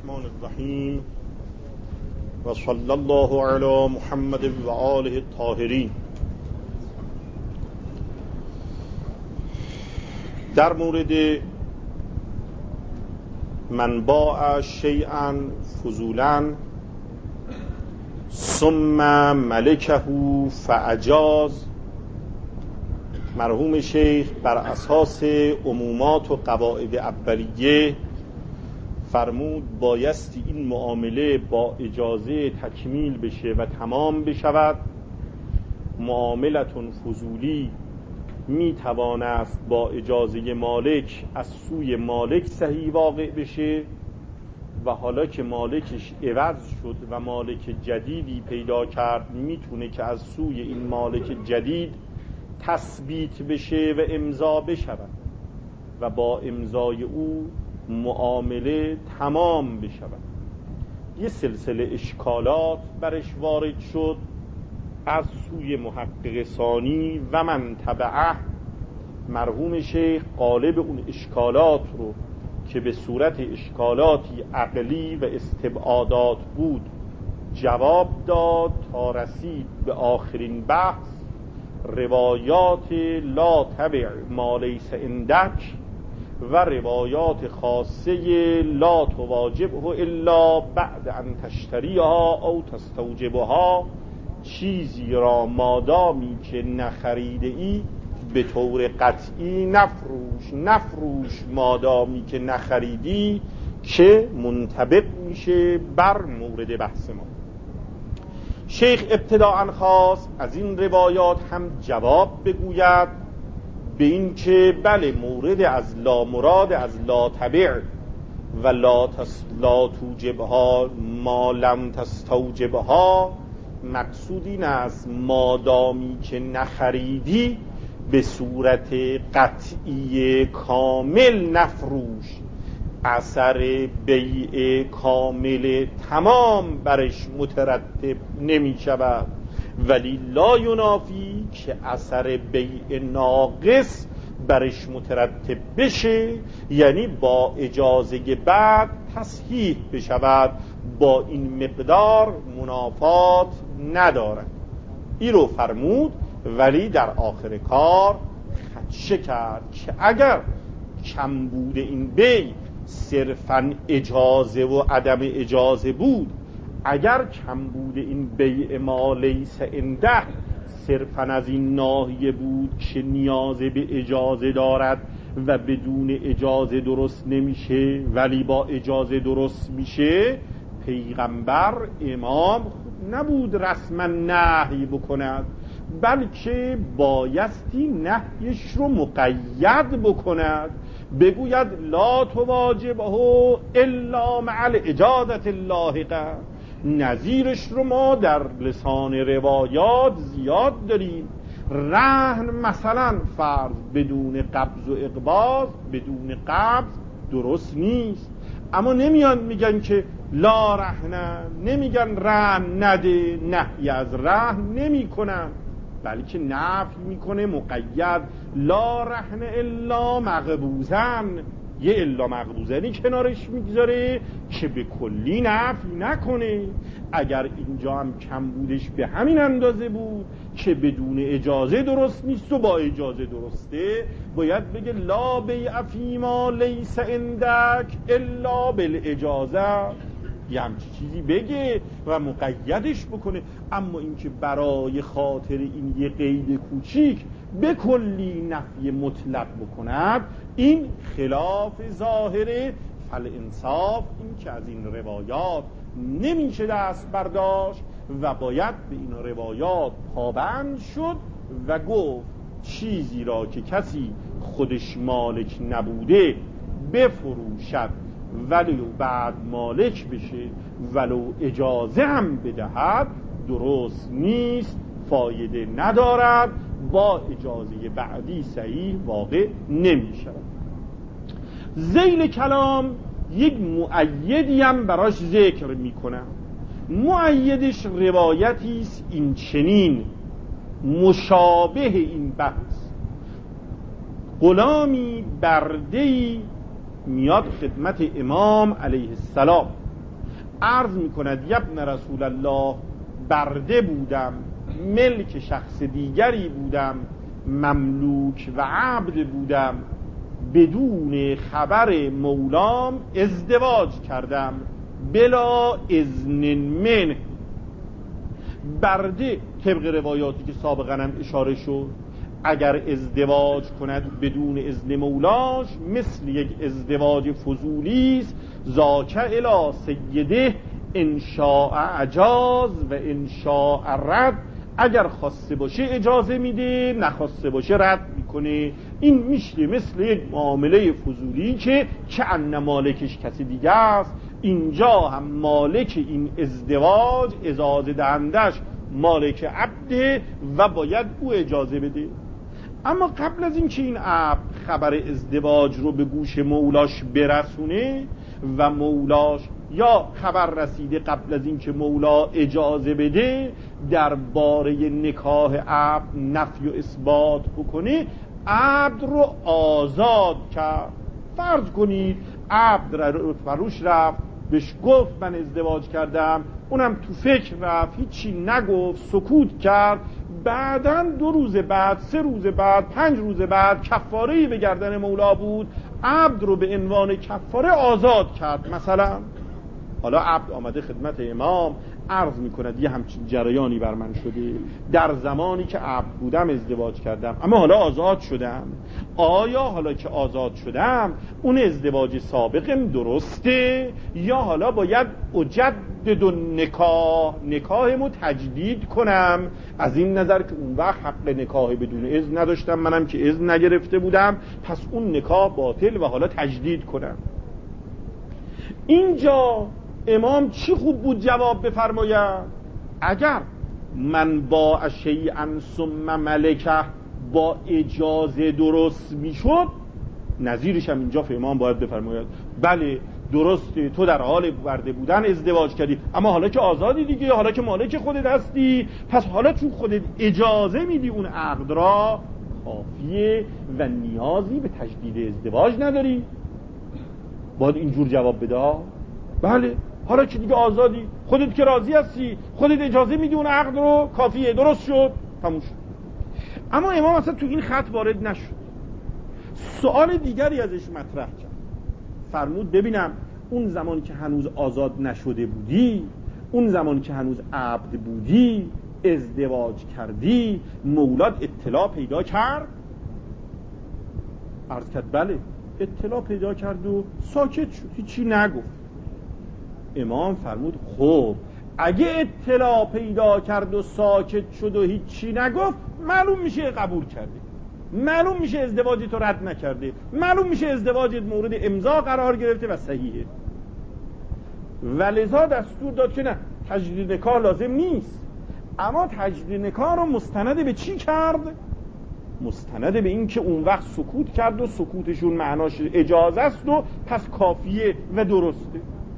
الرحمن الرحیم و صلی الله علی محمد و آله الطاهرین. در مورد من باع شیئا فضولا ثم ملکه فاجاز، مرحوم شیخ بر اساس عمومات و قواعد اولیه فرمود بایستی این معامله با اجازه تکمیل بشه و تمام بشود. معاملتون فضولی می توانست با اجازه مالک از سوی مالک صحیح واقع بشه و حالا که مالکش عوض شد و مالک جدیدی پیدا کرد میتونه که از سوی این مالک جدید تثبیت بشه و امضا بشود و با امضای او معامله تمام بشود. یه سلسله اشکالات برش وارد شد از سوی محقق ثانی و من تبعه. مرحوم شیخ قالب اون اشکالات رو که به صورت اشکالاتی عقلی و استبعادات بود جواب داد تا رسید به آخرین بحث: روایات لا تبع ما لیس عندک و روایات خاصه لا تواجبه الا بعد ان تشتریها او تستوجبها. چیزی را مادامی که نخریده ای به طور قطعی نفروش مادامی که نخریدی، که منطبق میشه بر مورد بحث ما. شیخ ابتداءً خواست از این روایات هم جواب بگوید به این که بله، مورد از لا مراد از لا تبع و لا توجبها ما لم تستوجبها، مقصود این است مادامی که نخریدی به صورت قطعی کامل نفروش، اثر بیع کامل تمام برش مترتب نمی شود، ولی لا ینافی که اثر بیع ناقص برش مترتب بشه، یعنی با اجازه بعد تصحیح بشود، با این مقدار منافات ندارد. این رو فرمود، ولی در آخر کار خدشه کرد که اگر کمبود این بیع صرفاً اجازه و عدم اجازه بود، اگر کمبود این بیع ما لیس عنده صرفاً از این ناحیه بود که نیاز به اجازه دارد و بدون اجازه درست نمیشه ولی با اجازه درست میشه، پیغمبر امام نبود رسما نهی بکند، بلکه بایستی نهیش رو مقید بکند، بگوید لا تواجبه الا مع الاجازة اللاحقه. نظیرش رو ما در لسان روایات زیاد داریم. رهن مثلا فرض بدون قبض و اقباض، بدون قبض درست نیست، اما نمیان میگن که لا رهن، نمیگن رهن نده، نهی از رهن نمی کنن، بلکه نفی میکنه مقید لا رهن الا مقبوزن، یه الا مقبوزنی کنارش میگذاره که به کلی نفی نکنه. اگر اینجا هم کم بودش به همین اندازه بود که بدون اجازه درست نیست و با اجازه درسته، باید بگه لا بیع فیما لیس عندک الا بالاجازه، یه همچی چیزی بگه و مقیدش بکنه. اما اینکه برای خاطر این یه قید کوچیک به کلی نفی مطلق بکند، این خلاف ظاهره. فالانصاف این که از این روایات نمیشه دست برداشت و باید به این روایات پابند شد و گفت چیزی را که کسی خودش مالک نبوده بفروشد ولو بعد مالک بشه، ولو اجازه هم بدهد، درست نیست، فایده ندارد، با اجازه بعدی صحیح واقع نمی شود. ذیل کلام یک مؤیدی هم براش ذکر می کنم. مؤیدش روایتی است این چنین مشابه این بحث: غلامی برده‌ای میاد خدمت امام علیه السلام، عرض میکند یبن رسول الله برده بودم، ملک شخص دیگری بودم، مملوک و عبد بودم، بدون خبر مولام ازدواج کردم بلا اذن من. برده طبق روایاتی که سابقا هم اشاره شد اگر ازدواج کند بدون اذن مولاش مثل یک ازدواج فضولی است. ذاک الی سیده ان شاء اجاز و ان شاء رد، اگر خواسته باشه اجازه میده، نخواسته باشه رد میکنه. این میشه مثل یک معامله فضولی که کأن مالکش کسی دیگه است. اینجا هم مالک این ازدواج اجازه دهندش مالک عبده و باید او اجازه بده. اما قبل از این که این عبد خبر ازدواج رو به گوش مولاش برسونه و مولاش یا خبر رسیده قبل از این که مولا اجازه بده درباره نکاح عبد نفی و اثبات بکنه، عبد رو آزاد کرد. فرض کنید عبد روش رفت بهش گفت من ازدواج کردم، اونم تو فکر رفت هیچی نگفت، سکوت کرد. بعداً 2 روز بعد، 3 روز بعد، 5 روز بعد کفاره‌ای به گردن مولا بود، عبد رو به عنوان کفاره آزاد کرد. مثلا حالا عبد آمده خدمت امام عرض میکند یه همچین جریانی بر من شده، در زمانی که عبد بودم ازدواج کردم اما حالا آزاد شدم. آیا حالا که آزاد شدم اون ازدواج سابقم درسته یا حالا باید اجدد نکاحمو تجدید کنم؟ از این نظر که اون وقت حق نکاح بدون اذن نداشتم، منم که اذن نگرفته بودم، پس اون نکاح باطل و حالا تجدید کنم. اینجا امام چی خوب بود جواب بفرماید؟ اگر من با شیئا ثم ملکه با اجازه درست میشد، نظیرش هم اینجا امام باید بفرماید بله درسته تو در حال برده بودن ازدواج کردی، اما حالا که آزادی دیگه، حالا که مالک خودت هستی، پس حالا چون خودت اجازه میدی اون عقد را کافیه و نیازی به تجدید ازدواج نداری. باید اینجور جواب بده بله حالا که دیگه آزادی، خودت که راضی هستی، خودت اجازه میدی اون عقد رو، کافیه، درست شد، تموم شد. اما امام اصلا تو این خط وارد نشد، سوال دیگری ازش مطرح کرد. فرمود ببینم اون زمانی که هنوز آزاد نشده بودی، اون زمانی که هنوز عبد بودی، ازدواج کردی، مولاد اطلاع پیدا کرد؟ عرض کرد بله اطلاع پیدا کرد و ساکت شد، هیچی نگفت. امام فرمود خب اگه اطلاع پیدا کرد و ساکت شد و هیچی نگفت، معلوم میشه قبول کرده، معلوم میشه ازدواجی تو رد نکرده، معلوم میشه ازدواجت مورد امضا قرار گرفته و صحیحه. ولذا دستور داد که نه تجدید نکاح لازم نیست، اما تجدید نکاح رو مستند به چی کرد؟ مستند به این که اون وقت سکوت کرد و سکوتشون معناش اجازه است و پس کافیه و درسته.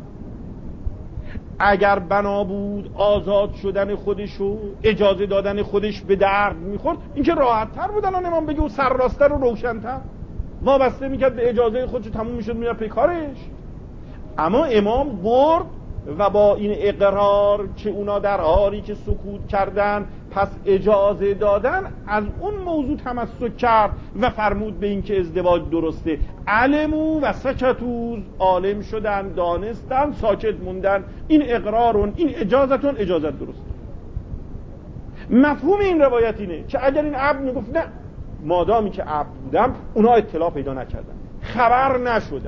اگر بنا بود آزاد شدن خودش و اجازه دادن خودش به درد میخورد، این که راحت تر بود الان امام بگه و سرراستر و روشنتر وابسته میکرد به اجازه خودش، تموم میشد میرفت پی کارش. اما امام برد و با این اقرار که اونا در حالی که سکوت کردن پس اجازه دادن، از اون موضوع تمسک کرد و فرمود به این که ازدواج درسته. علمو و سکتوز، عالم شدن، دانستن، ساکت موندن. این اقرارون، این اجازتون، اجازت درسته. مفهوم این روایت اینه که اگر این عبد میگفت نه مادامی که عبد بودم اونا اطلاع پیدا نکردن، خبر نشدن،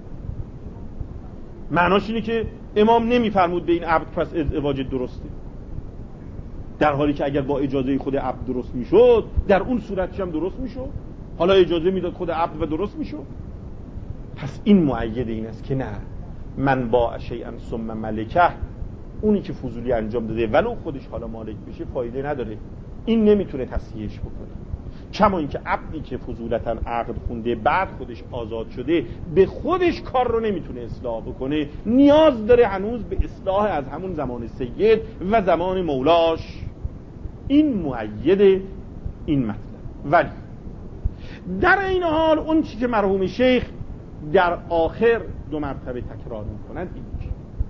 معناش اینه که امام نمیفرمود به این عبد پس ازدواج درسته، در حالی که اگر با اجازه خود عبد درست میشد در اون صورتش هم درست میشد، حالا اجازه میداد خود عبد و درست میشد. پس این مؤید این است که نه، من با شیئا ثم ملکه، اونی که فضولی انجام داده ولو خودش حالا مالک بشه فایده نداره، این نمیتونه تصحیحش بکنه. کما اینکه عبدی که فضولتاً عقد خونده بعد خودش آزاد شده به خودش کار رو نمیتونه اصلاح بکنه، نیاز داره هنوز به اصلاح از همون زمان سید و زمان مولاش. این مؤید این مطلب. ولی در این حال اون چی که مرحوم شیخ در آخر 2 مرتبه تکرار میکنند این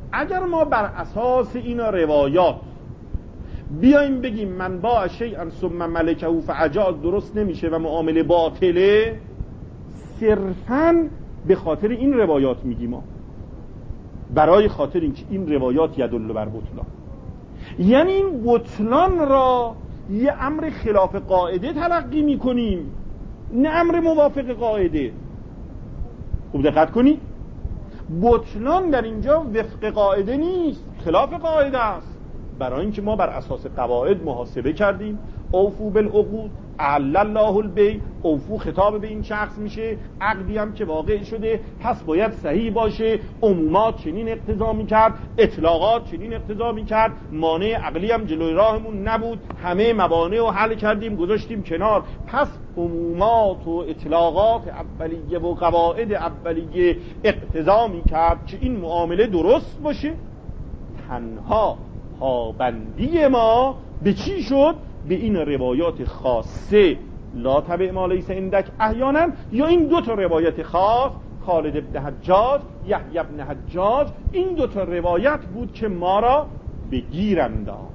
اگر ما بر اساس این روایات بیایم بگیم من با شیئا ثم ملکه فعجاز درست نمیشه و معامله باطله، صرفاً به خاطر این روایات میگیم ما، برای خاطر اینکه این روایات یدل بر بطلان، یعنی این بطلان را یه امر خلاف قاعده تلقی میکنیم، نه امر موافق قاعده. خوب دقت کنید، بطلان در اینجا وفق قاعده نیست، خلاف قاعده است. برای اینکه ما بر اساس قواعد محاسبه کردیم، اوفو بالعقود احل الله البیع، اوفو خطاب به این شخص میشه، عقدی هم که واقع شده پس باید صحیح باشه، عمومات چنین اقتضا میکرد، اطلاقات چنین اقتضا میکرد، مانع عقلی هم جلوی راهمون نبود، همه موانع رو حل کردیم گذاشتیم کنار، پس عمومات و اطلاقات اولیه و قواعد اولیه اقتضا میکرد که این معامله درست باشه. تنها پابندی ما به چی شد؟ به این روایات خاصه، لا تبع ما لیس عندک احیانا، یا این دو تا روایت خاص، خالد ابن حجاج، یحیی ابن حجاج، این دو تا روایت بود که ما را بگیر انداخت.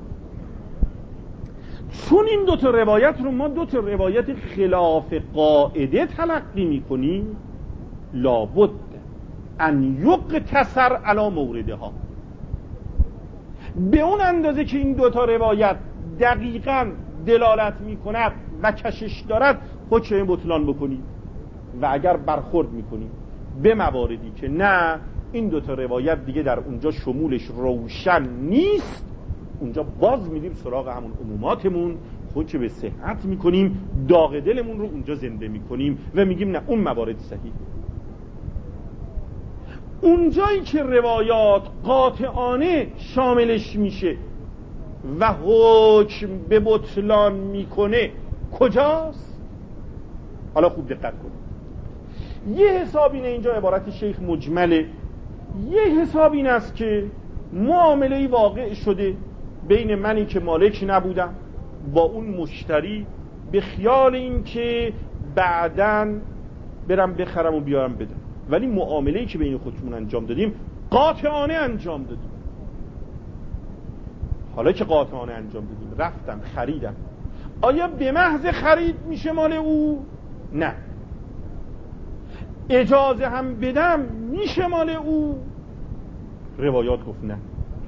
چون این دو تا روایت رو ما دو تا روایت خلاف قاعده تلقی میکنیم، لابد ان یقتصر علی موردها، به اون اندازه که این دوتا روایت دقیقاً دلالت میکند و کشش دارد حکم بطلان بکنید، و اگر برخورد میکنید به مواردی که نه این دوتا روایت دیگه در اونجا شمولش روشن نیست، اونجا باز میدیم سراغ همون عموماتمون، حکم به صحت میکنیم، داغ دلمون رو اونجا زنده میکنیم و میگیم نه اون موارد صحیح. اونجایی که روایات قاطعانه شاملش میشه و حکم به بطلان میکنه کجاست؟ حالا خوب دقت کنید، یه حساب اینه، اینجا عبارت شیخ مجمله، یه حساب این است که معامله‌ای واقع شده بین منی که مالک نبودم با اون مشتری، به خیال این که بعداً برم بخرم و بیارم بدم، ولی معامله‌ای که بین خودمون انجام دادیم قاطعانه انجام دادیم. حالا که قاطعانه انجام دادیم، رفتم خریدم، آیا به محض خرید میشه مال او؟ نه. اجازه هم بدم میشه مال او؟ روایات گفت نه.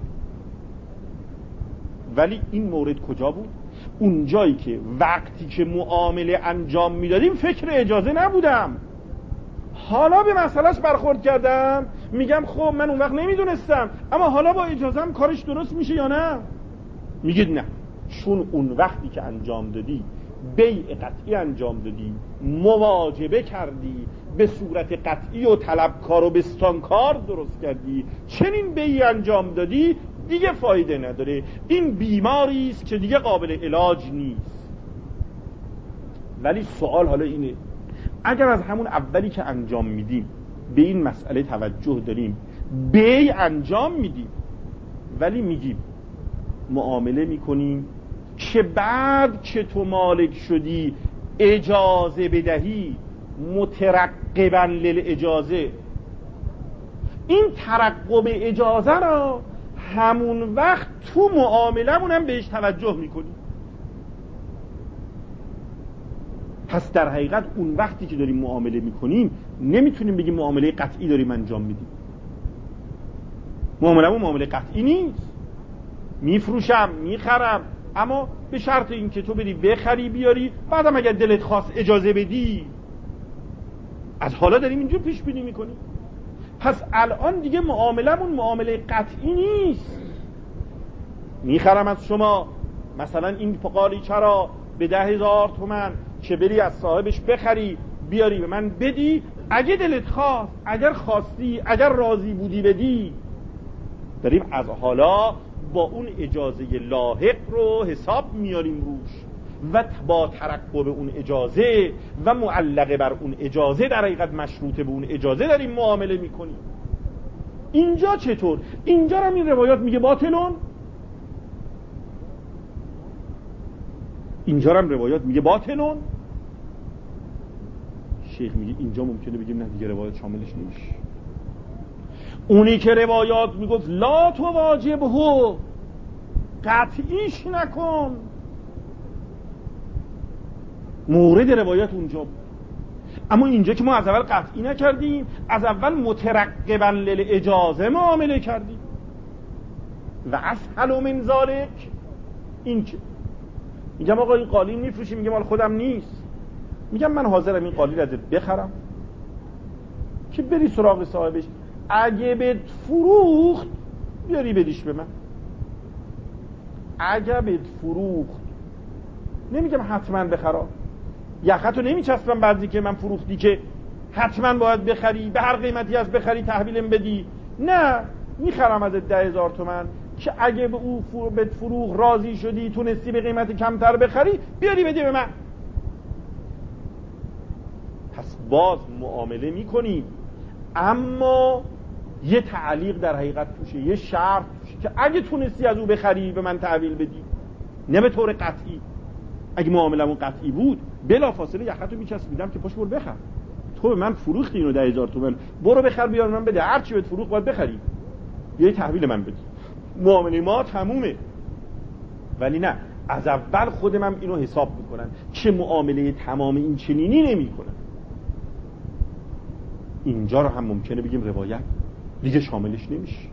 ولی این مورد کجا بود؟ اون جایی که وقتی که معامله انجام میدادیم فکر اجازه نبودم، حالا به مسئلهش برخورد کردم، میگم خب من اون وقت نمیدونستم، اما حالا با اجازم کارش درست میشه یا نه؟ میگید نه، چون اون وقتی که انجام دادی بیع قطعی انجام دادی، مواجبه کردی، به صورت قطعی و طلبکار و بستانکار درست کردی، چنین بیعی انجام دادی، دیگه فایده نداره، این بیماری است که دیگه قابل علاج نیست. ولی سوال حالا اینه، اگر از همون اولی که انجام میدیم به این مسئله توجه داریم، بیع انجام میدیم ولی میگیم معامله میکنیم که بعد که تو مالک شدی اجازه بدهی مترقبا للاجازه، این ترقب اجازه را همون وقت تو معاملمون هم بهش توجه میکنیم. پس در حقیقت اون وقتی که داریم معامله میکنیم نمیتونیم بگیم معامله قطعی داریم انجام میدیم، معاملمون معامله قطعی نیست، میفروشم میخرم، اما به شرط این که تو بری بخری بیاری، بعدم اگر دلت خواست اجازه بدی. از حالا داریم اینجور پیش بینی میکنیم. پس الان دیگه معاملمون معامله قطعی نیست، میخرم از شما مثلا این قالیچه را به 10,000 تومان که بری از صاحبش بخری بیاری به من بدی، اگه دلت خواست، اگر خواستی، اگر راضی بودی بدی. داریم از حالا با اون اجازه لاحق رو حساب میاریم روش و با ترقب اون اجازه و معلقه بر اون اجازه، در حقیقت مشروط به اون اجازه داریم معامله میکنیم. اینجا چطور؟ اینجا هم این روایات میگه باطلون، اینجا هم روایات میگه باطلون. شیخ میگه اینجا ممکنه بگیم نه دیگه روایت شاملش نمیشه. اونی که روایات میگفت لا تو واجب هو، قطعیش نکن، مورد روایت اونجا بود. اما اینجا که ما از اول قطعی نکردیم، از اول مترقبا للاجازه معامله کردیم. و اسهل من ذالک، این که میگم آقا این قالین میفروشی، میگم مال خودم نیست، میگم من حاضرم این قالین ازت بخرم که بری سراغ صاحبش، اگه بهت فروخت بیاری بدیش به من. اگه بهت فروخت، نمیگم حتما بخرا، یخطو نمیچسبم بعضی که من فروختی که حتما باید بخری، به هر قیمتی از بخری تحویلم بدی. نه، میخرم ازت 10,000 تومان که اگه به او بهت فروخ راضی شدی، تونستی به قیمت کمتر بخری، بیاری بدی به من. پس باز معامله میکنیم، اما یه تعلیق در حقیقت توشه، یه شرط توشه که اگه تونستی از او بخری به من تحویل بدی، نه به طور قطعی. اگه معاملمون قطعی بود بلا فاصله یخطو میچسبیدم که پاش برو بخر، تو به من فروختی اینو 10,000 تومان، برو بخر بیار من بده، هر چی بهت فروخت باید بخری، یه تحویل من بدی، معامله ما تمومه. ولی نه، از اول خودم هم اینو حساب میکنن که معامله تمام این چنینی نمیکنن. اینجا رو هم ممکنه بگیم روایت دیگه شاملش نمیشه.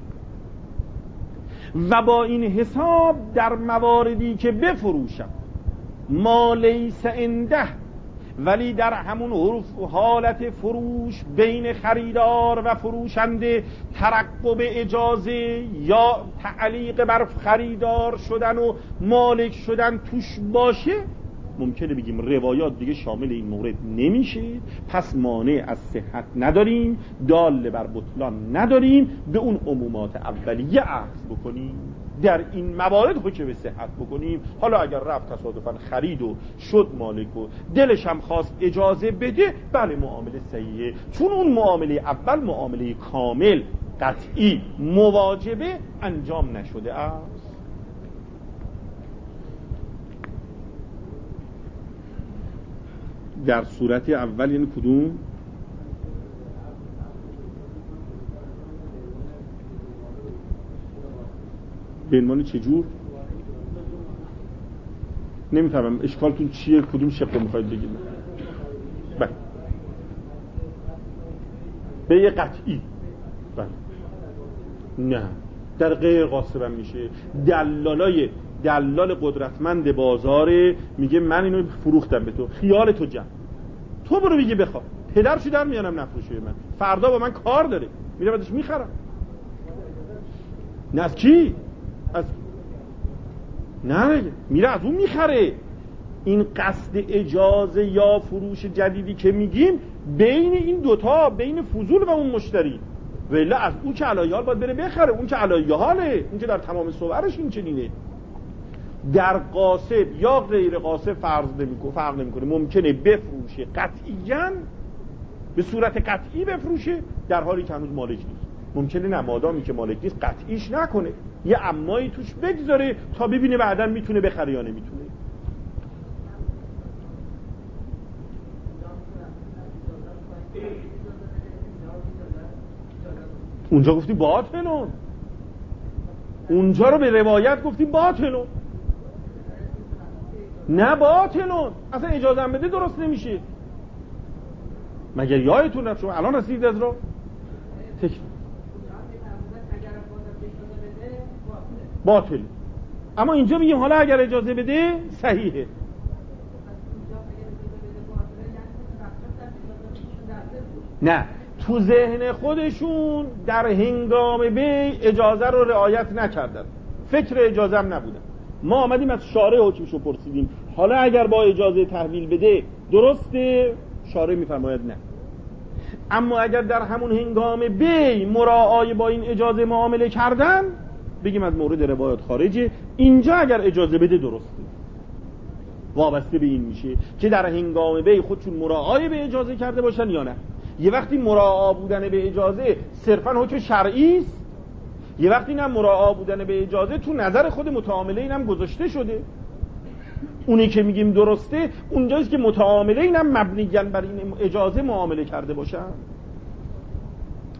و با این حساب در مواردی که بفروشم ما لیس عنده، ولی در همون حالت فروش بین خریدار و فروشنده ترقب اجازه یا تعلیق بر خریدار شدن و مالک شدن توش باشه، ممکنه بگیم روایات دیگه شامل این مورد نمیشه. پس مانع از صحت نداریم، دال بر بطلان نداریم، به اون عمومات اولیه عکس بکنیم، در این موارد حکم به صحت بکنیم. حالا اگر رفت تصادفاً خرید و شد مالک و دلش هم خواست اجازه بده، بله معامله صحیحه، چون اون معامله اول معامله کامل قطعی مواجبه انجام نشده است. در صورت اول یعنی کدوم؟ به عنوان چجور؟ نمیفهمم اشکالتون چیه، کدوم شقه میخواید بگید؟ بله، به یه قطعی. بله، نه، در غیر قاسبم میشه. دلال قدرتمند بازاره میگه من اینو فروختم به تو، خیال تو جمع، تو برو بگی بخواه، پدرشو در میانم نفروشه من، فردا با من کار داره، میرم ازش میخرم. نه از کی؟ نه، میره از اون میخره. این قصد اجازه یا فروش جدیدی که میگیم بین این دوتا، بین فضول و اون مشتری، ولی از اون که علایه حال باید بره بخره، اون که علایه حاله، اون که در تمام صورش این چنینه. در قاصد یا غیر قاصد فرق نمیکنه، ممکنه بفروشه قطعیاً، به صورت قطعی بفروشه در حالی که هنوز مالک نیست. ممکنه نه، مادامی که مالک نیست قطعیش نکنه، یه امایی توش بگذاره تا ببینه بعداً میتونه بخره یا نمیتونه. اونجا گفتیم باطلون، اونجا رو به روایت گفتیم باطلون، نه باطلون، اصلا اجازه هم بده درست نمیشه. مگر یادتون رفت شما الان رسید از رو باطل، اما اینجا میگیم حالا اگر اجازه بده صحیحه. نه، تو ذهن خودشون در هنگام بی اجازه رو رعایت نکردن، فکر اجازه هم نبودن. ما آمدیم از شارع حکمشو پرسیدیم، حالا اگر با اجازه تحویل بده درسته؟ شارع میفرماید نه. اما اگر در همون هنگام بی مراعای با این اجازه معامله کردن، بگیم از مورد روایات خارجه. اینجا اگر اجازه بده درسته، وابسته به این میشه که در هنگام بی خودشون مراعای به اجازه کرده باشن یا نه. یه وقتی مراعا بودن به اجازه صرفاً حکم شرعی است، یه وقتی نه، مراعا بودن به اجازه تو نظر خود متعاملین هم گذاشته شده. اونی که میگیم درسته اونجاست که متعاملین هم مبنیاً بر این اجازه معامله کرده باشن.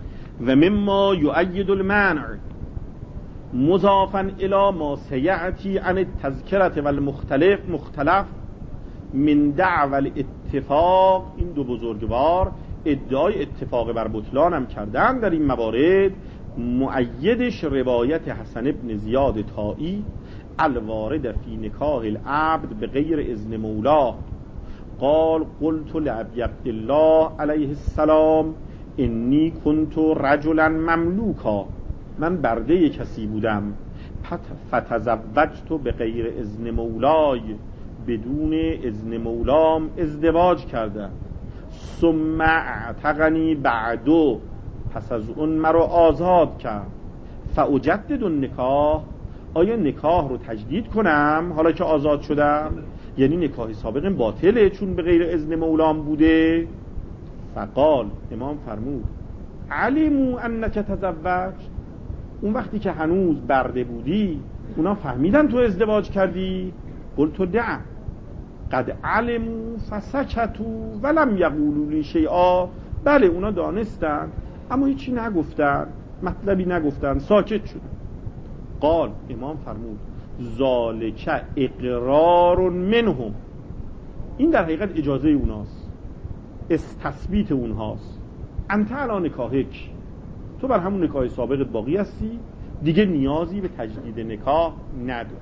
و مما یؤید المنع مضافا الی ما سیأتی عن التذکرة والمختلف من دعوى الاتفاق. این دو بزرگوار ادعای اتفاق بر بطلان هم کردن در این موارد. مؤیدش روایت حسن ابن زیاد طائی الوارد فی نکاح العبد بغیر اذن مولاه قال قلت لابی عبدالله علیه السلام انی کنت رجلا مملوکا، من برده کسی بودم، فتزوجت بغیر اذن مولای، بدون اذن مولام ازدواج کردم، ثم اعتقنی بعدو، پس از اون مرا آزاد کرد، فاجدد النکاح، آیا نکاح رو تجدید کنم حالا که آزاد شدم؟ یعنی نکاح سابق باطله چون به غیر اذن مولام بوده. فقال، امام فرمود علموا انک تزوج، اون وقتی که هنوز برده بودی اونا فهمیدن تو ازدواج کردی؟ قلت دع قد علموا فسکتوا ولم یقولوا لی شیئا، بله اونا دانستن اما هیچی نگفتن، مطلبی نگفتن، ساکت شدن. قال، امام فرمود ذالک اقرار منهم، این در حقیقت اجازه اوناست، تثبیت اونهاست. انت علی نکاحک، تو بر همون نکاح سابقت باقی هستی، دیگه نیازی به تجدید نکاح نداری.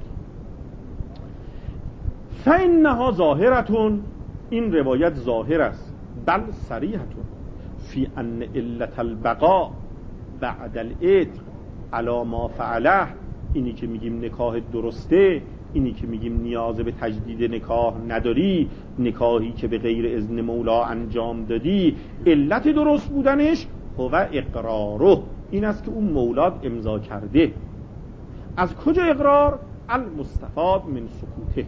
فانها ظاهرتون، این روایت ظاهر است، بل صریحتون فی ان علت البقاء بعد العتق علی ما فعله، اینی که میگیم نکاح درسته، اینی که میگیم نیاز به تجدید نکاح نداری، نکاحی که به غیر اذن مولا انجام دادی، علت درست بودنش هو اقراره، این است که اون مولاد امضا کرده. از کجا اقرار؟ المستفاد من سکوته.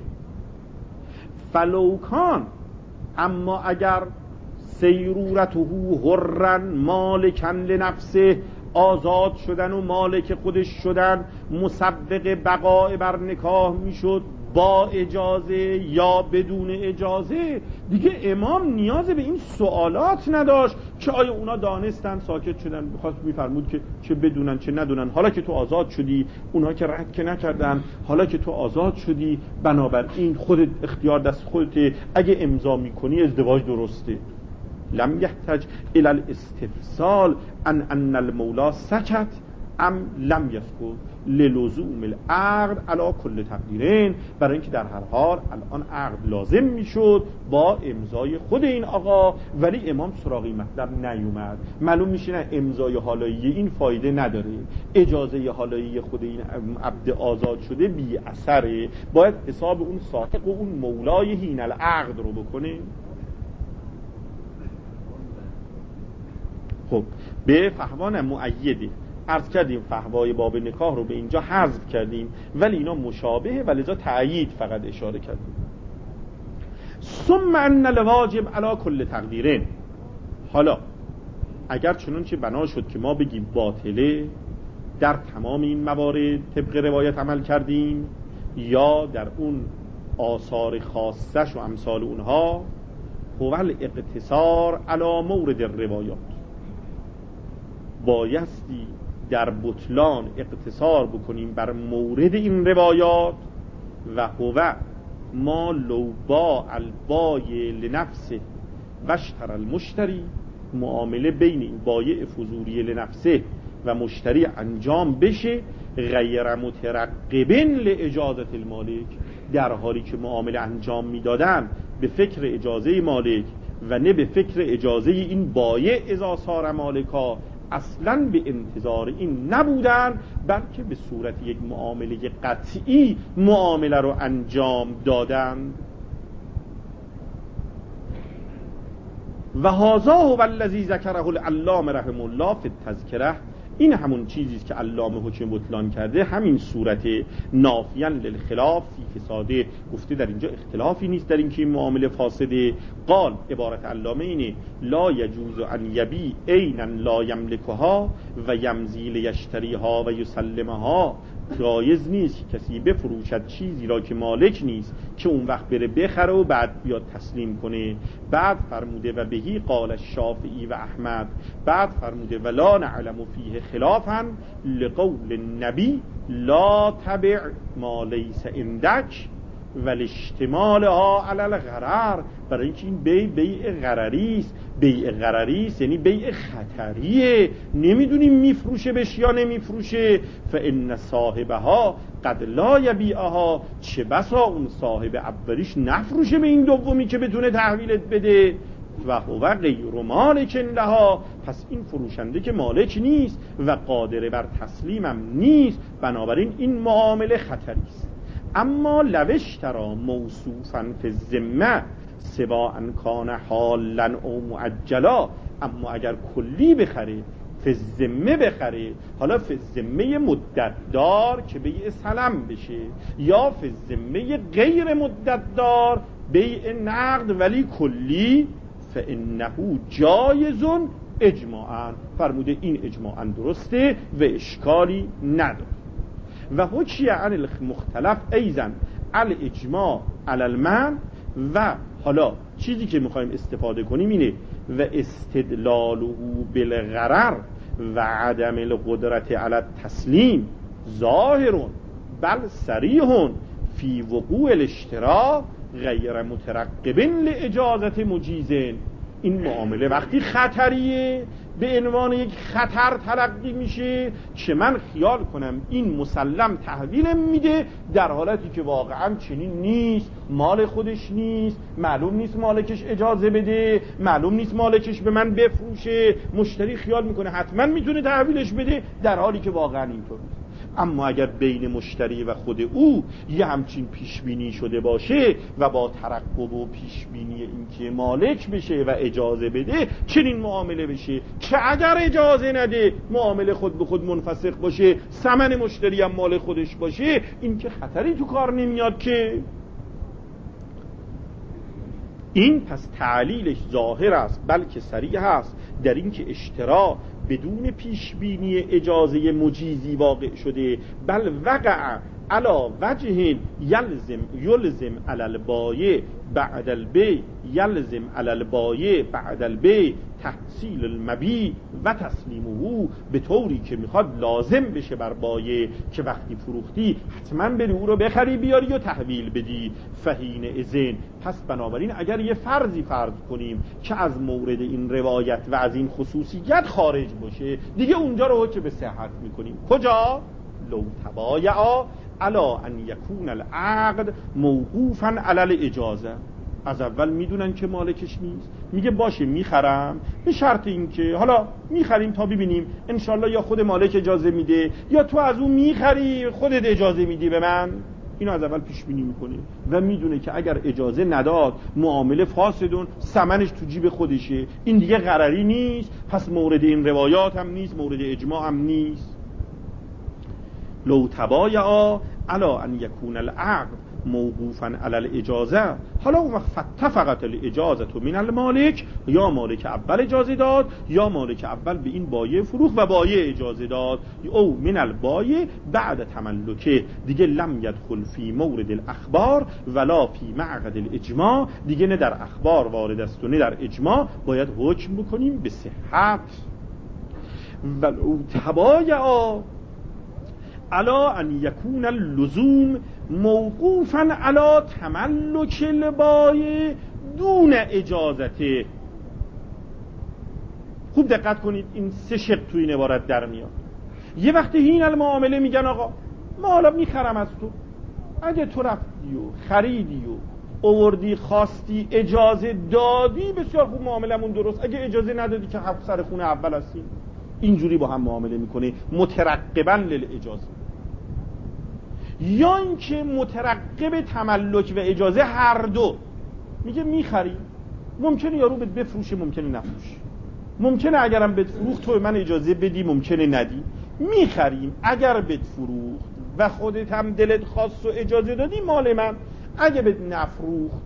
فلوکان، اما اگر سیرورته حرن مالکن لنفسه، آزاد شدن و مالک خودش شدن، مسبق بقای بر نکاح میشد با اجازه یا بدون اجازه، دیگه امام نیاز به این سوالات نداشت که آیا اونا دانستن ساکت شدن. بخواست میفرمود که چه بدونن چه ندونن، حالا که تو آزاد شدی، اونها که رد که نکردن، حالا که تو آزاد شدی بنابراین خودت اختیار دست خودته، اگه امضا میکنی ازدواج درسته. لم یحتاج الى الاستفسال ان المولا سکت ام لم یسکت للزوم العقد علی کل تقدیرین، برای اینکه در هر حال الان عقد لازم میشد با امضای خود این آقا، ولی امام سراغ این مطلب نیومد. معلوم میشه نه امضای حالایی این فایده نداره، اجازه حالایی خود این عبد آزاد شده بی اثره، باید حساب اون ساحق و اون مولای هین العقد رو بکنه. خب به فهوان مؤیده عرض کردیم، فهوای باب نکاح رو به اینجا حذف کردیم ولی اینا مشابهه ولذا تأیید فقط اشاره کردیم. ثم ان الواجب علی کل تقدیرین، حالا اگر چنانچه بنا شد که ما بگیم باطله، در تمام این موارد طبق روایت عمل کردیم یا در اون آثار خاصش و امثال اونها، هو الاقتصار علی مورد الروایات، بایستی در بطلان اقتصار بکنیم بر مورد این روایات. و هو ما لو باع البای لنفسه واشتری المشتری، معامله بین این بایع فضولی لنفسه و مشتری انجام بشه غیر مترقبن لاجازت المالک، در حالی که معامله انجام میدادن به فکر اجازه مالک و نه به فکر اجازه این بایع اذا صار مالکا، اصلا به انتظار این نبودن، بلکه به صورت یک معامله قطعی معامله رو انجام دادند. و هذا هو الذی ذکره العلامه رحمه الله فی التذکره، این همون چیزی است که علامه حکم بطلان کرده، همین صورت نافیاً للخلاف فی فساده، گفته در اینجا اختلافی نیست در این که این معامله فاسده. قال، عبارت علامه اینه لا یجوز ان یبی عینا لا یملکها و یمزی لیشتریها و یسلمها، جایز نیست که کسی بفروشد چیزی را که مالک نیست که اون وقت بره بخره و بعد بیاد تسلیم کنه. بعد فرموده و بهی قال الشافعی و احمد، بعد فرموده ولا نعلم فیه خلافا لقول النبی لا تبع ما لیس عندک ولاشتمالها علی الغرر. برای اینکه این بیع غرری است. بیع غرری است یعنی بیع خطریه، نمیدونیم میفروشه بهش یا نمیفروشه. فان صاحبها قد لا یبیعها، چه بسا اون صاحب اولیش نفروشه به این دومی که بتونه تحویلت بده. و هو غیر مالک لها، پس این فروشنده که مالک نیست و قادر بر تسلیمم نیست، بنابراین این معامله خطری است. اما لوشترا موصوفا فی الذمه سواء کان حالا او معجلا، اما اگر کلی بخره، فی الذمه بخره، حالا فی الذمه مدت دار که بیع سلم بشه، یا فی الذمه غیر مدت دار بیع نقد ولی کلی، فانه جایز اجماعا. فرموده این اجماعا درسته و اشکالی نداره. و حکی عن المختلف ایزن الاجماع علی المنع. و حالا چیزی که میخوایم استفاده کنیم اینه و استدلاله بالغرر و عدم القدرت علی التسلیم ظاهر بل صریح فی وقوع الاشتراء غیر مترقب لاجازت مجیز. این معامله وقتی خطریه به عنوان یک خطر تلقی میشه که من خیال کنم این مسلم تحویلم میده، در حالتی که واقعا چنین نیست، مال خودش نیست، معلوم نیست مالکش اجازه بده، معلوم نیست مالکش به من بفروشه، مشتری خیال میکنه حتما میتونه تحویلش بده، در حالی که واقعا اینطور نیست. اما اگر بین مشتری و خود او یه همچین پیشبینی شده باشه و با ترقب و پیشبینی اینکه مالک بشه و اجازه بده چنین معامله بشه، که اگر اجازه نده معامله خود به خود منفسخ باشه، ثمن مشتری هم مال خودش باشه، این که خطری تو کار نمیاد که. این پس تعلیلش ظاهر است بلکه صریح است در این که اشترا بدون پیشبینی اجازه مجیزی واقع شده، بل وقع علا وجه یلزم علی البایع بعد البیع، یلزم علی البایع بعد البیع تحصیل المبیع و تسلیمه، به طوری که میخواد لازم بشه بر بایع که وقتی فروختی حتما بری او رو بخری بیاری و تحویل بدی. فحین اذن، پس بنابراین اگر یه فرضی فرض کنیم که از مورد این روایت و از این خصوصیت خارج باشه، دیگه اونجا رو حکم به صحت میکنیم. کجا؟ لو تبایعا علا ان یکون العقد موقوفا علی الاجازه. از اول میدونن که مالکش نیست، میگه باشه میخرم به شرط اینکه حالا میخریم تا ببینیم انشالله یا خود مالک اجازه میده یا تو از اون میخری خودت اجازه میدی به من. اینو از اول پیش بینی میکنه و میدونه که اگر اجازه نداد معامله فاسدون، ثمنش تو جیب خودشه، این دیگه غرری نیست، پس مورد این روایات هم نیست، مورد اجماع هم نیست. لو تبایعا علا ان یکون العقد موقوفا علی الاجازه، حالا اون وقت فتفقت الاجازه من المالک، یا مالک اول اجازه داد یا مالک اول به این بایع فروخت و بایع اجازه داد، او من البایع بعد تملکه، دیگه لم یدخل فی مورد الاخبار ولا فی معقد الاجماع، دیگه نه در اخبار وارد است و نه در اجماع، باید حکم بکنیم به صحت. ولو تبایعا علا ان یکون اللزوم موقوفا علا تملک البایع دون اجازته. خوب دقت کنید، این سه شق تو این عبارت در میاد. یه وقتی این المعامله میگن آقا ما حالا میخرم از تو، اگه تو رفتی و خریدی و آوردی خواستی اجازه دادی بسیار خوب، معاملمون درست. اگه اجازه ندادی که حق سر خونه اول هستیم. اینجوری با هم معامله میکنه مترقبا للاجازه، یا اینکه مترقب تملک و اجازه هر دو. میگه میخری، ممکنه یارو بهت بفروشه ممکنه نفروشه، ممکنه اگرم بهت فروخت تو به من اجازه بدی ممکنه ندی. میخریم، اگر بهت فروخت و خودت هم دلت خواست و اجازه دادی مال من، اگه بهت نفروخت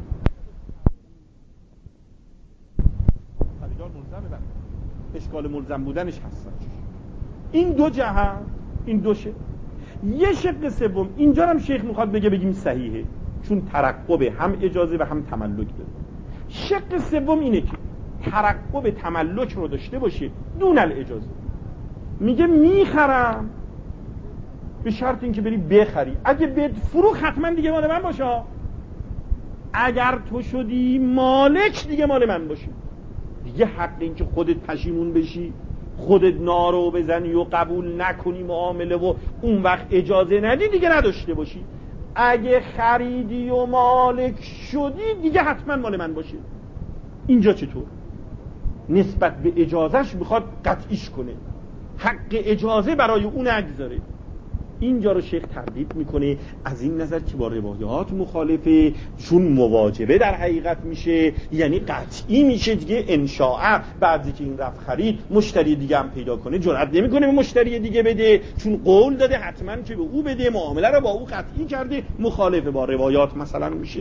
خریدار ملزمه، بعد اشکال ملزم بودنش هست. این دو جهت، این دوشه. یه شق سوم اینجا هم شیخ میخواد بگیم صحیحه، چون ترقب هم اجازه و هم تملک داره. شق سوم اینه که ترقب تملک رو داشته باشه دون الاجازه. میگه میخرم به شرط اینکه بری بخری، اگه بد فروخ حتما دیگه مال من باشه، اگر تو شدی مالک دیگه مال من باشه. دیگه حق این که خودت پشیمون بشی، خودت نارو بزنی و قبول نکنی معامله و اون وقت اجازه ندی دیگه نداشته باشی. اگه خریدی و مالک شدی دیگه حتما مال من باشه. اینجا چطور؟ نسبت به اجازهش میخواد قطعیش کنه، حق اجازه برای اون نگذاره. اینجا رو شیخ تردید میکنه از این نظر که با روایات مخالفه، چون مواجبه در حقیقت میشه، یعنی قطعی میشه دیگه. انشاء بعضی که این رفت خرید مشتری دیگه هم پیدا کنه جرئت نمیکنه به مشتری دیگه بده، چون قول داده حتما که به او بده، معامله رو با او قطعی کرده، مخالفه با روایات مثلا میشه.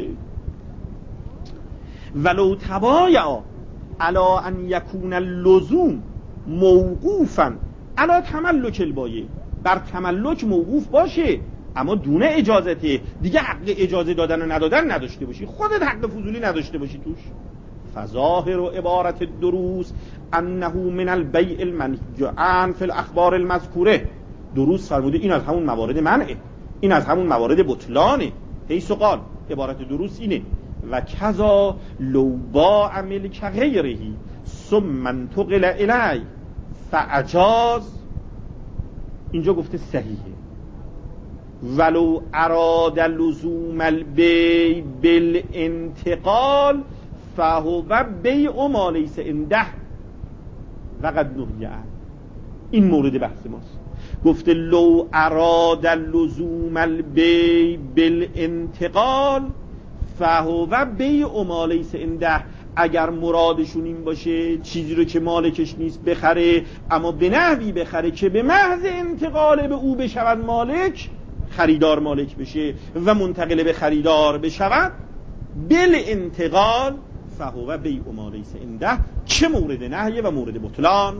ولو تبایع علی ان یکون اللزوم موقوفا علی تملک البایع، بر تملک موقوف باشه اما دون اجازته، دیگه حق اجازه دادن و ندادن نداشته باشی، خودت حق فضولی نداشته باشی توش. فظاهر و عبارت دروس انه من البیع المنهی عنه فی الاخبار المذکوره. دروس فرموده این از همون موارد منعه، این از همون موارد بطلانه. حیث قال، عبارت دروس اینه و کذا لو باع ملک غیره ثم انتقل الی فاجاز، اینجا گفته صحیحه. ولو اراد لزوم البیع بالانتقال فهو بیع ما لیس عنده وقد نهی عنه. این مورد بحث ماست. گفته لو اراد لزوم البیع بالانتقال فهو بیع ما لیس عنده، اگر مرادشون این باشه چیزی رو که مالکش نیست بخره، اما به نحوی بخره که به محض انتقال به او بشود مالک، خریدار مالک بشه و منتقل به خریدار بشود، بالانتقال فهو بیع ما لیس عنده، چه مورد نهی و مورد بطلان.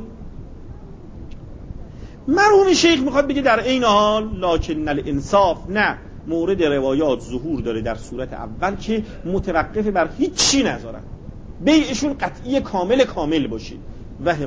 مرحوم شیخ میخواد بگه در این حال لکن الانصاف، نه، مورد روایات ظهور داره در صورت اول که متوقف بر هیچ چی نذارن، بیعشون قطعی کامل باشه و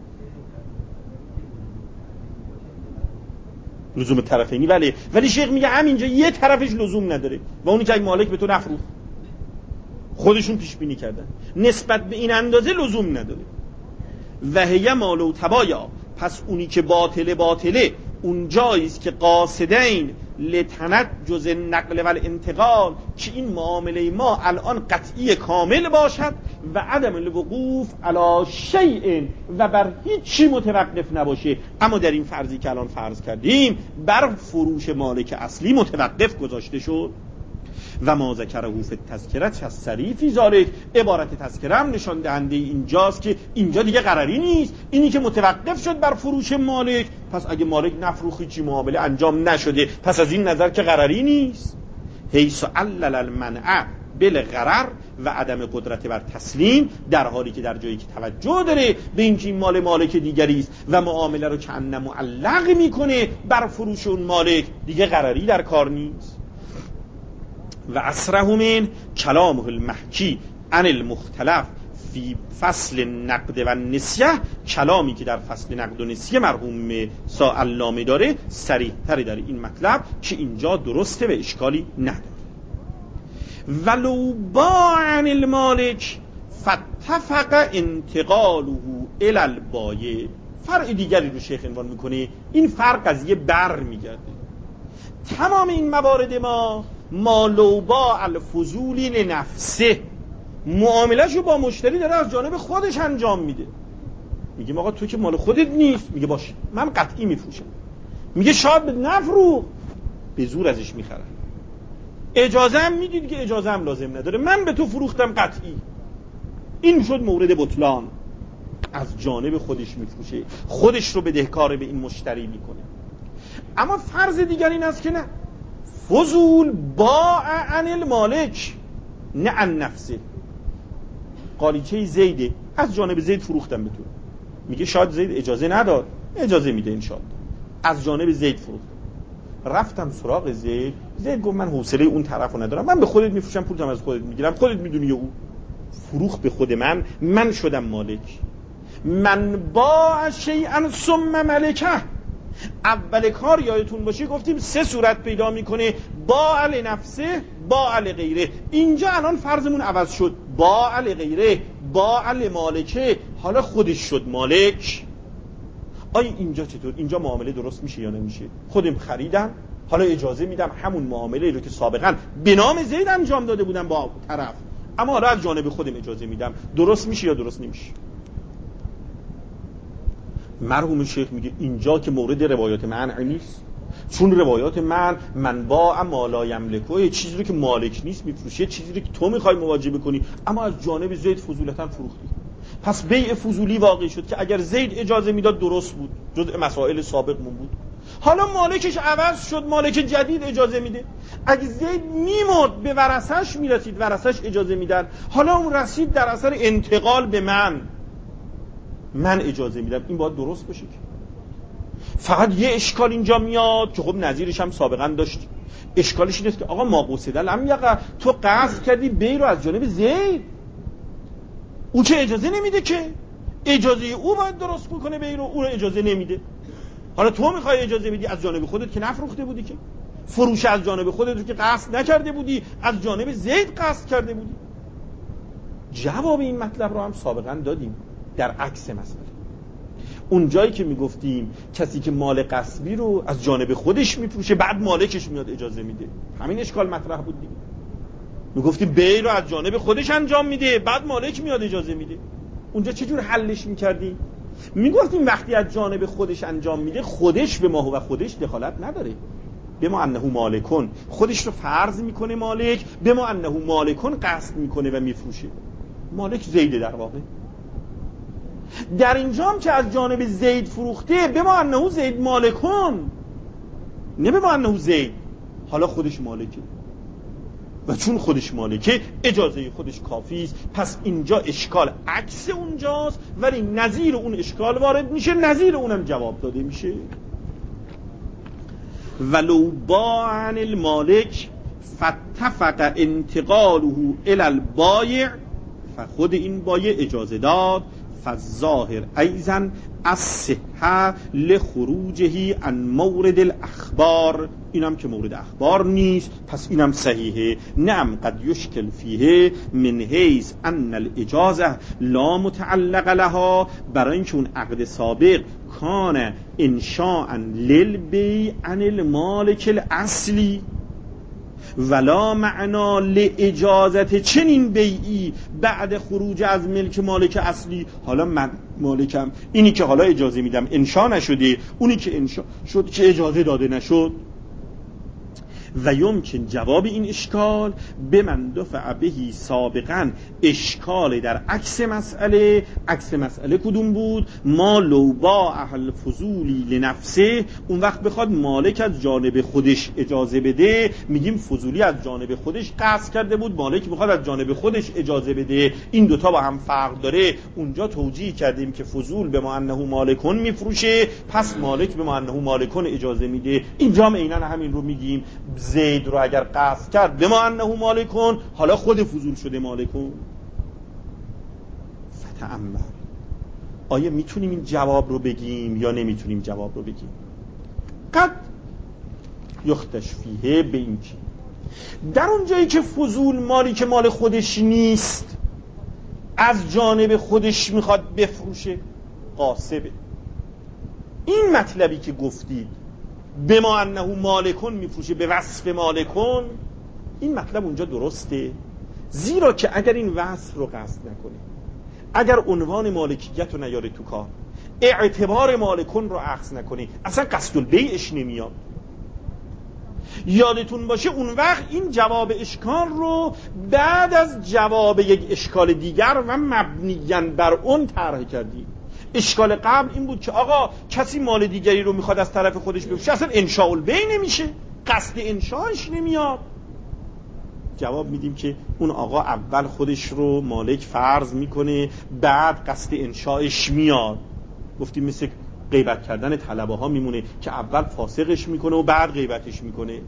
لزوم طرفینی. ولی شیخ میگه همینجا یه طرفش لزوم نداره و اونی که اگه مالک به تو نفروخت، خودشون پیش بینی کردن نسبت به این اندازه لزوم نداره. و هی مالو تبایع، پس اونی که باطله اون جاییست که قاصدین لتنجز النقل و الانتقال، که این معامله ما الان قطعی کامل باشد و عدم الوقوف علی شیء، و بر هیچی متوقف نباشه. اما در این فرضی که الان فرض کردیم بر فروش مالک اصلی متوقف گذاشته شد. و ما ذکره فی التذکره الصریح فی ذلک، عبارت تذکره هم نشان دهنده اینجاست که اینجا دیگه قراری نیست، اینی که متوقف شد بر فروش مالک، پس اگه مالک نفروخی چی معامله انجام نشده، پس از این نظر که قراری نیست. حیث علل المنع بالغرر و عدم قدرت بر تسلیم، در حالی که در جایی که توجه داره به اینکه این مال مالک دیگری است و معامله رو کأنه معلق میکنه بر فروش اون مالک، دیگه قراری در کار نیست. و اسره من کلامه المحکی عن المختلف فی فصل نقد و نسیه، کلامی که در فصل نقد و نسیه مرحوم علامه داره صریح تری در این مطلب که اینجا درسته و اشکالی نداره. ولو باع عن المالک فاتفق انتقاله الی البایع. فرع دیگری رو شیخ عنوان میکنه، این فرق قضیه بر میگرده. تمام این موارد ما لو باع الفضولی لنفسه، معاملهشو با مشتری داره از جانب خودش انجام میده. میگه آقا تو که مال خودت نیست، میگه باشه من قطعی میفروشم. میگه شاید به نفروخ، به زور ازش میخرن. اجازه هم میدی دیگه، اجازه هم لازم نداره، من به تو فروختم قطعی. این شد مورد بطلان، از جانب خودش میفروشه، خودش رو بدهکار به این مشتری میکنه. اما فرض دیگر این است که نه، فضول باع عن المالک نه عن نفسه. قالیچه زیده، از جانب زید فروختم به تو. میگه شاید زید اجازه نداد، اجازه میده انشاءالله، از جانب زید فروختم. رفتم سراغ زید گفت من حوصله اون طرفو ندارم، من به خودت میفروشم، پولتم از خودت میگیرم، خودت میدونی. او فروخت به خود من شدم مالک. من باع شیئا ثم ملکه. اول کار یادتون باشه گفتیم 3 صورت پیدا میکنه: باع لنفسه، باع لغیره. اینجا الان فرضمون عوض شد، باع لغیره، باع لمالکه، حالا خودش شد مالک. آیا اینجا چطور؟ اینجا معامله درست میشه یا نمیشه؟ خودم خریدم، حالا اجازه میدم همون معامله رو که سابقا به نام زید انجام داده بودم با طرف، اما حالا از جانب خودم اجازه میدم، درست میشه یا درست نمیشه؟ مرحوم شیخ میگه اینجا که مورد روایات منع نیست، چون روایات من باع ما لا یملکه، چیزی رو که مالک نیست میفروشه، چیزی رو که تو میخوای مواجبه کنی، اما از جانب زید فضولتا فروختی. پس بیع فضولی واقع شد که اگر زید اجازه میداد درست بود، جزء مسائل سابقمون بود. حالا مالکش عوض شد، مالک جدید اجازه میده. اگه زید میمرد به ورثش میرسید، ورثش اجازه میدن، حالا اون رسید در اثر انتقال به من اجازه میدم، این باید درست باشه. فقط یه اشکال اینجا میاد که خب نظیرش هم سابقا داشتیم. اشکالش اینه که آقا ما قصد لم یقع، تو قصد کردی بی رو از جانب زید، او که اجازه نمیده، که اجازه او باید درست بکنه بی رو، او رو اجازه نمیده. حالا تو میخوای اجازه بدی، از جانب خودت که نفروخته بودی، که فروش از جانب خودت رو که قصد نکرده بودی، از جانب زید قصد کرده بودی. جواب این مطلب رو هم سابقا دادیم در عکس مسئله. اون جایی که میگفتیم کسی که مال غصبی رو از جانب خودش میفروشه، بعد مالکش میاد اجازه میده، همین اشکال مطرح بود دیگه. میگفتیم بیع رو از جانب خودش انجام میده، بعد مالک میاد اجازه میده. اونجا چجور حلش میکردیم؟ میگفتیم وقتی از جانب خودش انجام میده، خودش به ما و خودش دخالت نداره، به ما انه مالکون، خودش رو فرض میکنه مالک، به ما انه مالکون قصد میکنه و میفروشه. مالک زیده در واقع. در اینجا هم که از جانب زید فروخته، به ما انه زید مالکون، نه به ما انه زید، حالا خودش مالکه، و چون خودش مالکه اجازه خودش کافی است. پس اینجا اشکال عکس اونجاست، ولی نظیر اون اشکال وارد میشه، نظیر اونم جواب داده میشه. ولو باع عن المالک فاتفق انتقاله الی البایع، فخود این بایع اجازه داد، فالظاهر ایضا الصحة لخروجه عن مورد الاخبار، اینم که مورد اخبار نیست، پس اینم صحیحه. نعم قد یشکل فیه من حیث ان الاجازه لا متعلق لها، برای اینکه اون عقد سابق کان انشاء للبیع عن المالک الاصلی ولا معنا لاجازت چنین بیعی بعد خروج از ملک مالک اصلی. حالا من مالکم، اینی که حالا اجازه میدم انشاء نشده، اونی که انشاء شد که اجازه داده نشد. و یمکن جواب این اشکال به من دفع بهی سابقا، اشکال در عکس مسئله. عکس مسئله کدوم بود؟ ما لو با اهل فضولی لنفسه، اون وقت بخواد مالک از جانب خودش اجازه بده، میگیم فضولی از جانب خودش قصد کرده بود، مالک میخواد از جانب خودش اجازه بده، این دوتا با هم فرق داره. اونجا توجیه کردیم که فضول به ما انه مالکون میفروشه، پس مالک به ما انه مالکون اجازه میده. اینجا هم عیناً همین رو میگیم، زید رو اگر قصد کرد به ما انه مالکون، حالا خود فضول شده مالکون. فتأمل، آیا میتونیم این جواب رو بگیم یا نمیتونیم جواب رو بگیم؟ قد یختش فیه، به این که در اون جایی که فضول مالی که مال خودش نیست از جانب خودش میخواد بفروشه، قاصبه. این مطلبی که گفتید به ما انه مالکون میفروشه به وصف مالکون، این مطلب اونجا درسته، زیرا که اگر این وصف رو قصد نکنه، اگر عنوان مالکیت رو نیاره تو کار، اعتبار مالکون رو اخذ نکنه، اصلا قصد البیعش نمیاد. یادتون باشه اون وقت این جواب اشکال رو بعد از جواب یک اشکال دیگر و مبنیاً بر اون طرح کردیم. اشکال قبل این بود که آقا کسی مال دیگری رو میخواد از طرف خودش بفروشه، اصلا انشاء البیع نمیشه، قصد انشاءش نمیاد. جواب میدیم که اون آقا اول خودش رو مالک فرض میکنه، بعد قصد انشاءش میاد. گفتیم مثل غیبت کردن طلبه ها میمونه که اول فاسقش میکنه و بعد غیبتش میکنه.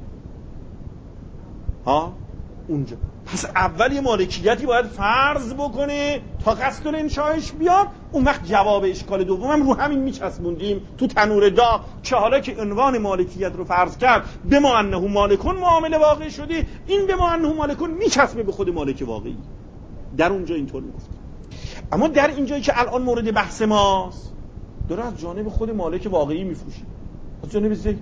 ها اونجا پس اول یه مالکیتی باید فرض بکنه تا قصد الانشاءش بیاد. اون وقت جواب اشکال دومم رو همین میچسبوندیم تو تنور داغ که حالا که عنوان مالکیت رو فرض کرد به ما انه مالکون معامله واقع شده، این به ما انه مالکون میچسبه به خود مالک واقعی. در اونجا اینطور میگفت. اما در اینجایی که الان مورد بحث ماست داره از جانب خود مالک واقعی میفروشه، از جانب زید.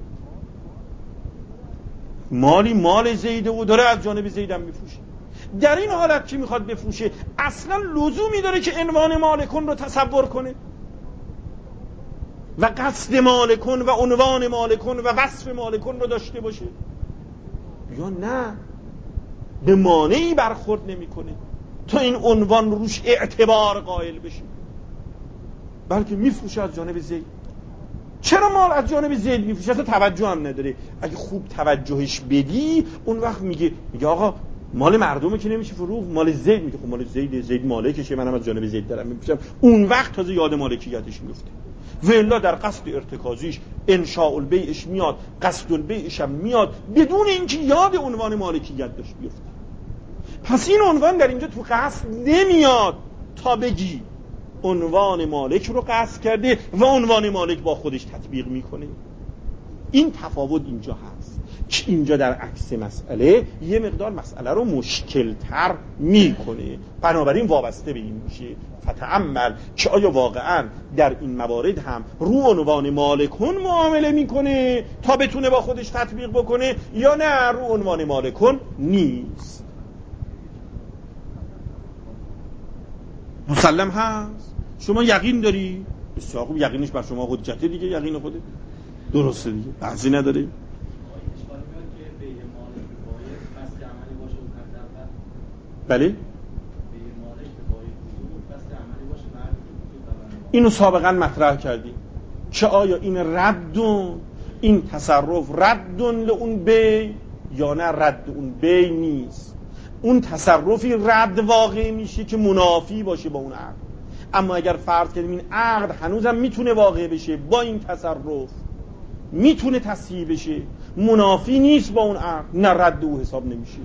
مال زیده و داره از جانب زیدم میفروشه. در این حالت که میخواد بفروشه اصلا لزومی داره که عنوان مالکون رو تصور کنه و قصد مالکون و عنوان مالکون و وصف مالکون رو داشته باشه؟ یا نه، به مانعی برخورد نمیکنه تا این عنوان روش اعتبار قائل بشه، بلکه میفروشه از جانب زید. چرا مال از جانب زید میفروشه؟ اصلا توجه هم نداره. اگه خوب توجهش بدی اون وقت میگه آقا مال مردمه که نمیشه فروخت، مال زید. میگه خب مال زید مالکشه، منم از جانب زید دارم میفروشم. اون وقت تازه یاد مالکیتش میفته. و الا در قصد ارتکازیش انشاء البیعش میاد، قصد البیعش هم میاد بدون اینکه یاد عنوان مالکیت داشت بیفته. پس این عنوان در اینجا تو قصد نمیاد تا بگی عنوان مالک رو قصد کرده و عنوان مالک با خودش تطبیق میکنه. این تفاوت اینجا هست که اینجا در عکس مسئله یه مقدار مسئله رو مشکل‌تر میکنه، بنابراین وابسته به این میشه فتأمل که آیا واقعا در این موارد هم رو عنوان مالکون معامله میکنه تا بتونه با خودش تطبیق بکنه یا نه رو عنوان مالکون نیست. مسلم هست؟ شما یقین داری؟ بسیار خوب، یقینش بر شما حجته دیگه، یقین خوده درسته دیگه، بحثی نداره. بله اینو سابقا مطرح کردیم که آیا این ردون، این تصرف ردون لعون بی یا نه رد اون بی نیست. اون تصرفی رد واقع میشه که منافی باشه با اون عقد. اما اگر فرض کنیم این عقد هنوزم میتونه واقع بشه با این تصرف، میتونه تصحیح بشه، منافی نیست با اون عقد، نه رد او حساب نمیشه.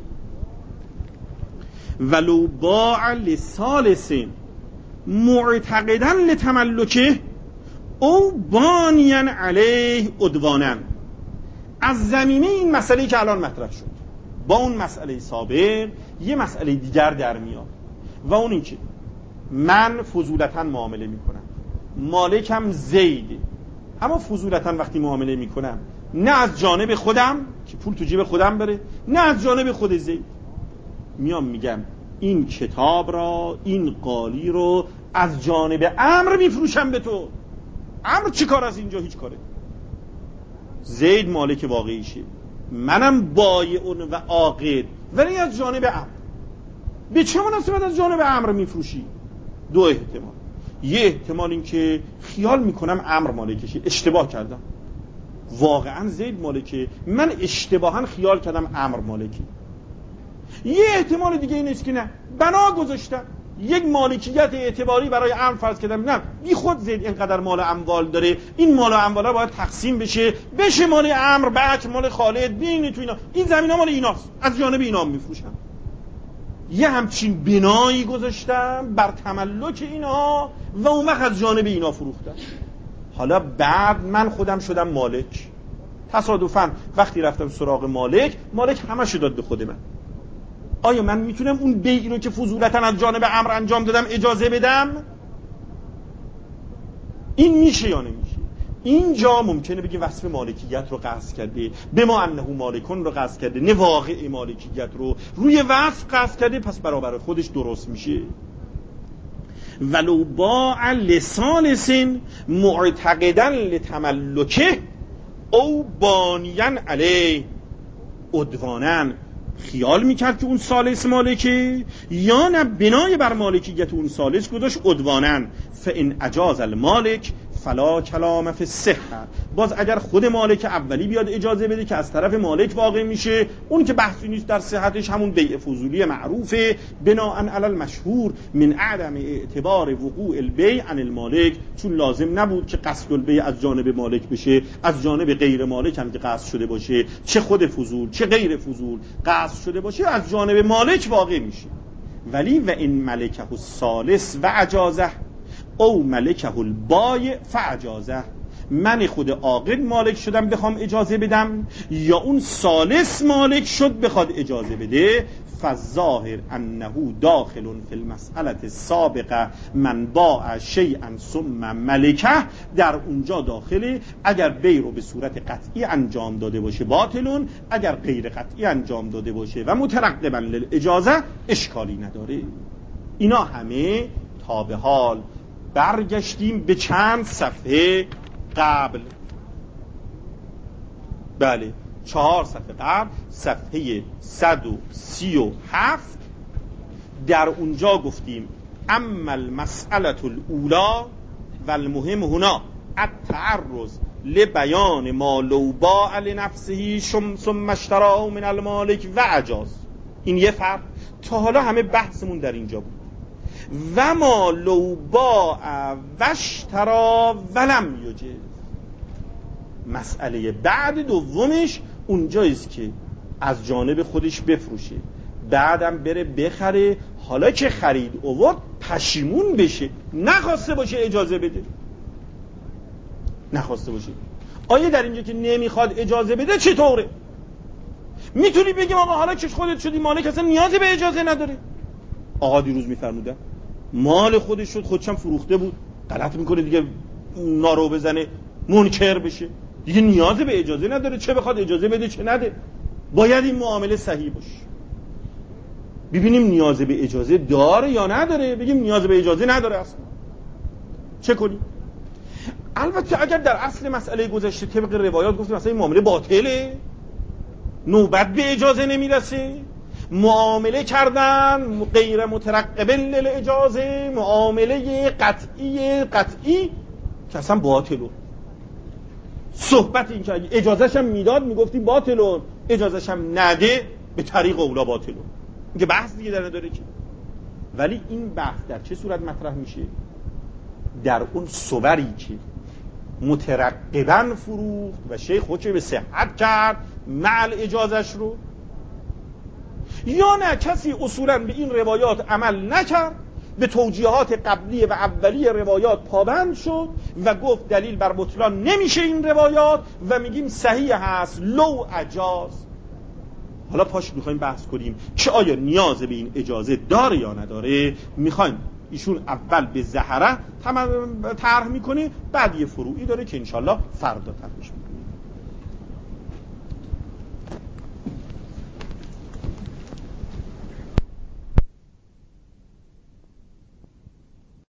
ولو باع لثالث معتقدا لتملکه او بانیا علیه عدوانا. از زمینه این مسئله که الان مطرح شد با اون مسئله سابق یه مسئله دیگر در میاد و اون این که من فضولتا معامله میکنم، مالکم زیده، اما فضولتا وقتی معامله میکنم نه از جانب خودم که پول تو جیب خودم بره، نه از جانب خود زید. میام میگم این کتاب را، این قالی رو از جانب امر میفروشم به تو. امر چی کار از اینجا؟ هیچ کاره. زید مالک واقعیشه، منم بایعون و عاقد، ولی از جانب امر. به چه مناسبت از جانب امر میفروشی؟ دو احتمال. یه احتمال این که خیال میکنم امر مالکشه، اشتباه کردم، واقعا زید مالکه، من اشتباها خیال کردم امر مالکی. یه احتمال دیگه این است که نه، بنا گذاشتم یک مالکیت اعتباری برای امر فرض کردم، نه بی خود زید اینقدر مال اموال داره، این مال و اموالا باید تقسیم بشه مال امر، بچ مال خالد، بین تو اینا، این زمینا مال ایناست، از جانب اینا میفروشم. یه همچین بنایی گذاشتم بر تملک اینا و اون وقت از جانب اینا فروختم. حالا بعد من خودم شدم مالک، تصادفاً وقتی رفتم سراغ مالک همشو داد به خود من. آیا من میتونم اون بیعی رو که فضولتاً از جانب امر انجام دادم اجازه بدم؟ این میشه یا نمیشه؟ اینجا ممکنه بگیم وصف مالکیت رو قصد کرده، به ما انه مالکون رو قصد کرده، نه واقع مالکیت رو روی وصف قصد کرده، پس برابر خودش درست میشه. ولو باع لثالث معتقدا لتملکه او بانیا علیه عدوانا. خیال میکرد که اون ثالث مالکه یا نه بنای بر مالکیت اون ثالث گذاشت عدوانا. فان اجاز المالک فلا کلام فی الصحه. باز اگر خود مالک اولی بیاد اجازه بده که از طرف مالک واقع میشه، اون که بحثی نیست در صحتش، همون بیع فضولی معروفه بناء علی المشهور من عدم اعتبار وقوع البیع عن المالک، چون لازم نبود که قصد البیع از جانب مالک بشه، از جانب غیر مالک هم که قصد شده باشه، چه خود فضول چه غیر فضول قصد شده باشه از جانب مالک واقع میشه. ولی و این ملکه الثالث و اجازه او ملکه البایع فاجازه، من خود عاقل مالک شدم بخوام اجازه بدم یا اون ثالث مالک شد بخواد اجازه بده، فالظاهر انه داخل فی المسئله السابقه من باع شیئا ثم ملکه، در اونجا داخله اگر بیع رو به صورت قطعی انجام داده باشه باطلون، اگر غیر قطعی انجام داده باشه و مترقبا للاجازه اشکالی نداره. اینا همه تا به حال برگشتیم به چند صفحه قبل، بله 4 صفحه قبل، صفحه 137. در اونجا گفتیم اما المسئله الاولی و المهم هنا التعرض لبیان ما لو باع لنفسه ثم اشتراه من المالک و اجاز. این یه فرق، تا حالا همه بحثمون در اینجا بود. و ما لو باع و اشترا ولم یجز، مسئله بعد دومش اونجاییست که از جانب خودش بفروشه، بعدم بره بخره، حالا که خرید آورد پشیمون بشه، نخواسته باشه اجازه بده، نخواسته باشه. آیا در اینجا که نمیخواد اجازه بده چطوره؟ میتونی بگیم آقا حالا که خودت شدی مالک اصلا نیازی به اجازه نداره؟ آقا دیروز میفرمودن مال خودش شد، خودشم فروخته بود، غلط میکنه دیگه، نارو بزنه منکر بشه، دیگه نیازی به اجازه نداره، چه بخواد اجازه بده چه نده. باید این معامله صحیح باشه، ببینیم نیاز به اجازه داره یا نداره، بگیم نیاز به اجازه نداره اصلا، چه کنیم؟ البته اگر در اصل مسئله گذشته طبق روایات گفتیم مثلا این معامله باطله، نوبت به اجازه نمیرسه، معامله کردن غیر مترقبل للاجازه، معامله قطعی که اصلا باطلون. صحبت این که اجازهش هم میداد میگفتی باطلون، اجازهش هم نده به طریق اولا باطلون، اینکه بحث دیگه در نداره که. ولی این بحث در چه صورت مطرح میشه؟ در اون صوری که مترقباً فروخت و شیخ خودش به صحت کرد مع اجازهش رو، یا نه کسی اصولاً به این روایات عمل نکرد، به توجیهات قبلی و اولی روایات پابند شد و گفت دلیل بر بطلان نمیشه این روایات و میگیم صحیح هست لو اجاز. حالا پاش میخوایم بحث کنیم که آیا نیاز به این اجازه داره یا نداره. میخوایم ایشون اول به زهره طرح میکنه، بعد یه فروعی داره که انشالله فردا طرحش میکنه.